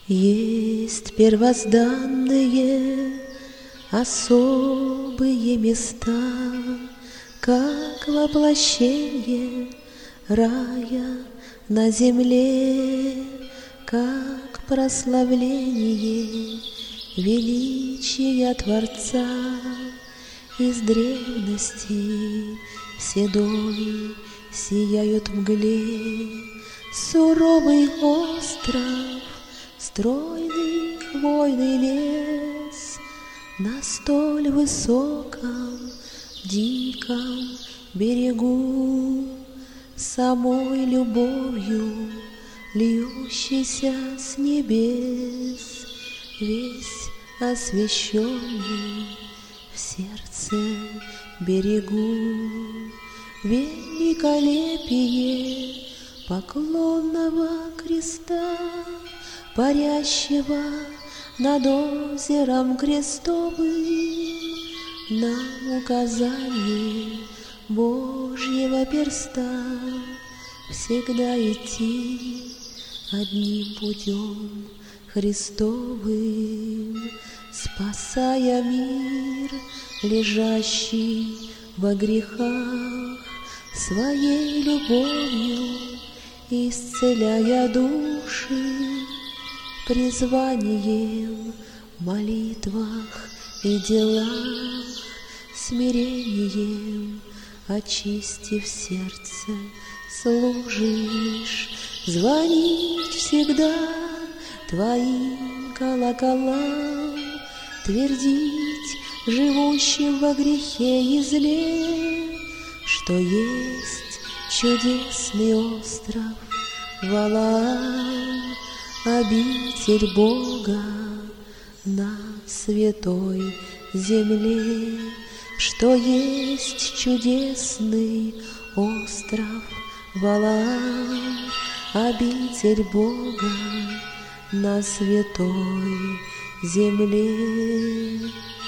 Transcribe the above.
Есть первозданные особые места, как воплощение рая на земле, как прославление величия Творца. Из древности седой сияют в мгле суровый остров, стройный хвойный лес. На столь высоком, диком берегу, самой любовью льющийся с небес, весь освященный в сердце берегу. Великолепие поклонного креста, парящего над озером крестовым, нам указание Божьего перста всегда идти одним путем Христовым, спасая мир, лежащий во грехах, своей любовью исцеляя души, призванием в молитвах и делах, смирением очистив сердце, служишь. Звонить всегда твоим колоколам, твердить живущим во грехе и зле, что есть чудесный остров Валаам, обитель Бога на святой земле, что есть чудесный остров Валаам, обитель Бога на святой земле.